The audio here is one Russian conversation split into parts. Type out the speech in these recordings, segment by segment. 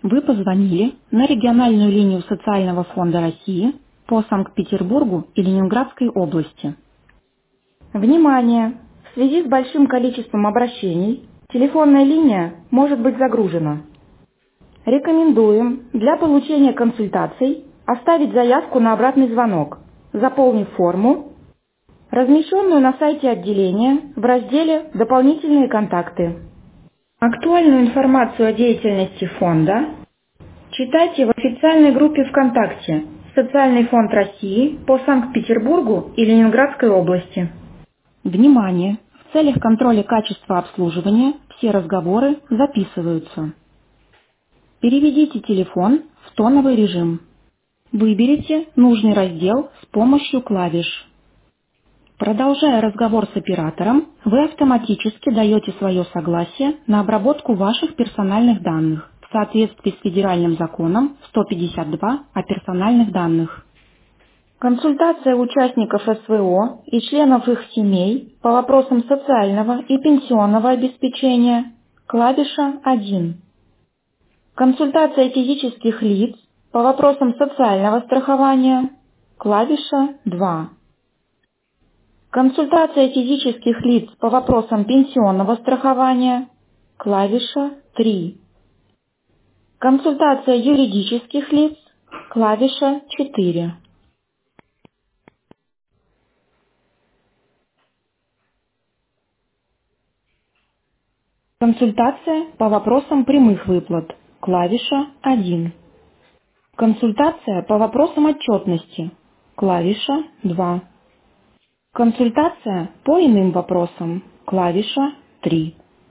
Вы позвонили на региональную линию Социального фонда России по Санкт-Петербургу и Ленинградской области. Внимание! В связи с большим количеством обращений телефонная линия может быть загружена. Рекомендуем для получения консультаций оставить заявку на обратный звонок, заполнив форму, размещенную на сайте отделения в разделе «Дополнительные контакты». Актуальную информацию о деятельности фонда читайте в официальной группе ВКонтакте «Социальный фонд России» по Санкт-Петербургу и Ленинградской области. Внимание! В целях контроля качества обслуживания все разговоры записываются. Переведите телефон в тоновый режим. Выберите нужный раздел с помощью клавиш. Продолжая разговор с оператором, вы автоматически даете свое согласие на обработку ваших персональных данных в соответствии с федеральным законом 152 о персональных данных. Консультация участников СВО и членов их семей по вопросам социального и пенсионного обеспечения. Клавиша 1. Консультация физических лиц по вопросам социального страхования. Клавиша 2. Консультация физических лиц по вопросам пенсионного страхования. Клавиша 3. Консультация юридических лиц. Клавиша 4. Консультация по вопросам прямых выплат. Клавиша 1. Консультация по вопросам отчетности. Клавиша 2. Консультация по иным вопросам. Клавиша 3.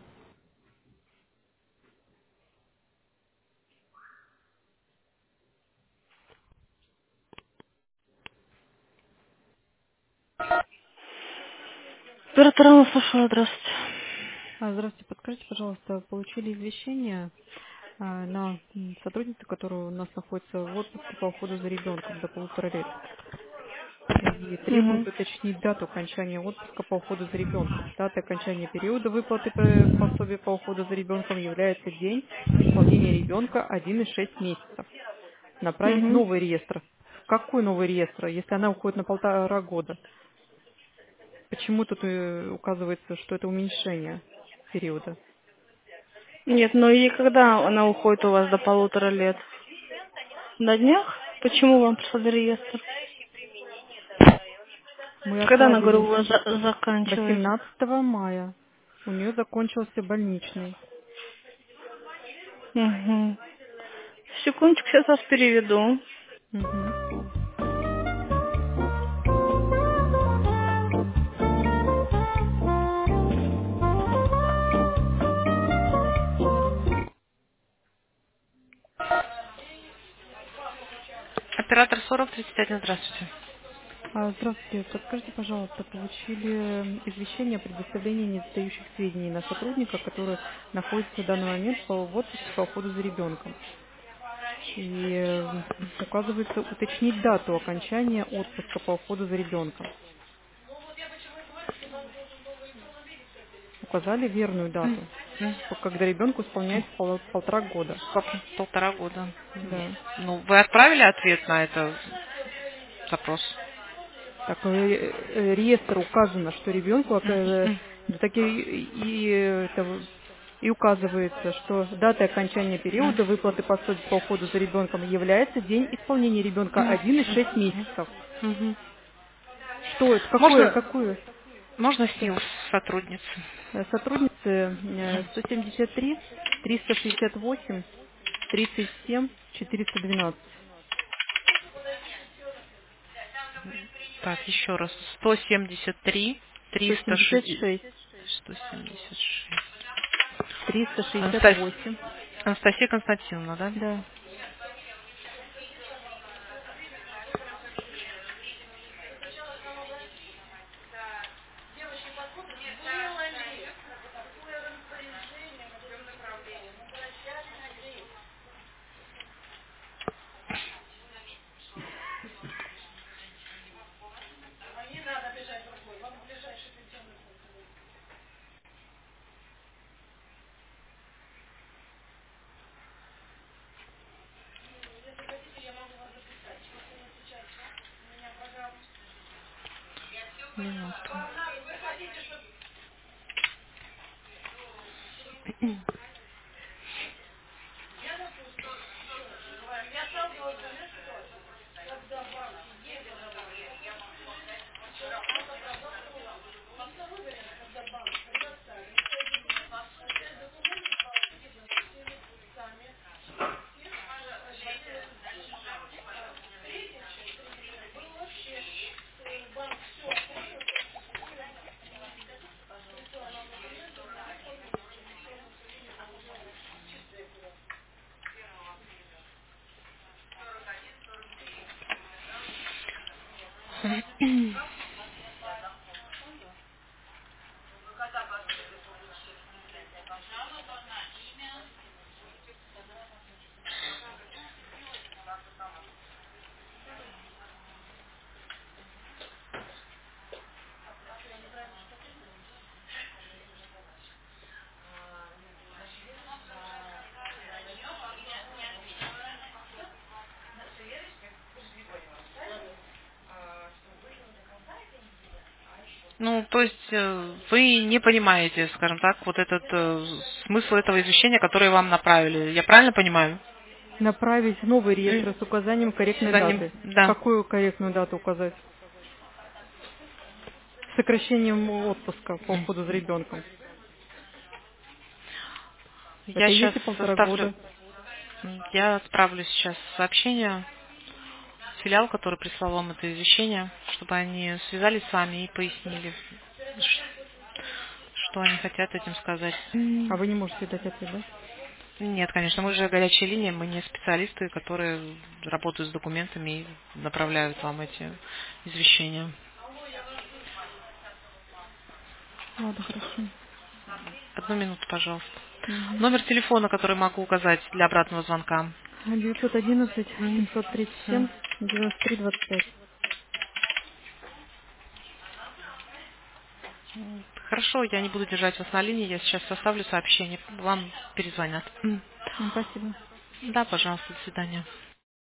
Оператора слушала, здравствуйте. Здравствуйте, подскажите, пожалуйста, получили извещение на сотрудницу, которая у нас находится в отпуске по уходу за ребенком до 1,5 лет. И требует Угу. уточнить дату окончания отпуска по уходу за ребенком. Дата окончания периода выплаты пособия по уходу за ребенком является день исполнения ребенка 1,6 месяцев. Направить Угу. новый реестр. Какой новый реестр, если она уходит на 1,5 года? Почему тут указывается, что это уменьшение периода? Нет, ну и когда она уходит у вас до 1,5 лет? На днях? Почему вам прислали реестр? Мы Когда она, говорю, отправили у вас заканчивается? 18 мая. У нее закончился больничный. Угу. Секундочку, сейчас вас переведу. Мгм. Оператор 4031, здравствуйте. Здравствуйте. Подскажите, пожалуйста, получили извещение о предоставлении недостающих сведений на сотрудника, который находится в данный момент в отпуске по уходу за ребенком. И указывается уточнить дату окончания отпуска по уходу за ребенком. Указали верную дату, когда ребенку исполняется 1,5 года. Сколько? 1,5 года. Да. Ну, вы отправили ответ на этот запрос? Так, реестр указано, что ребенку и указывается, что датой окончания периода выплаты пособия по уходу за ребенком является день исполнения ребенка 1,6 месяцев. Мгм. Что это? Можно, Какую? можно с ним сотрудницы? Сотрудницы 173, 368, 37, 412. Так, еще раз. 173, 360, 176, 176. 368. Анастасия Константиновна, да? Да. Минуту. Ну, то есть вы не понимаете, скажем так, вот этот смысл этого извещения, которое вам направили. Я правильно понимаю? Направить новый реестр с указанием корректной За ним, даты. да. Какую корректную дату указать? С сокращением отпуска по уходу за ребенком. Я Это и сейчас есть и 1,5 составлю, года. я отправлю сейчас сообщение в филиал, который прислал вам это извещение, чтобы они связались с вами и пояснили, что они хотят этим сказать. А вы не можете дать ответ, да? Нет, конечно, мы же горячая линия, мы не специалисты, которые работают с документами и направляют вам эти извещения. Ладно, хорошо. Одну минуту, пожалуйста. Угу. Номер телефона, который могу указать для обратного звонка. 911 М, м. 737 93 25. Хорошо, я не буду держать вас на линии, я сейчас составлю сообщение, вам перезвонят. Спасибо. Да, пожалуйста, до свидания.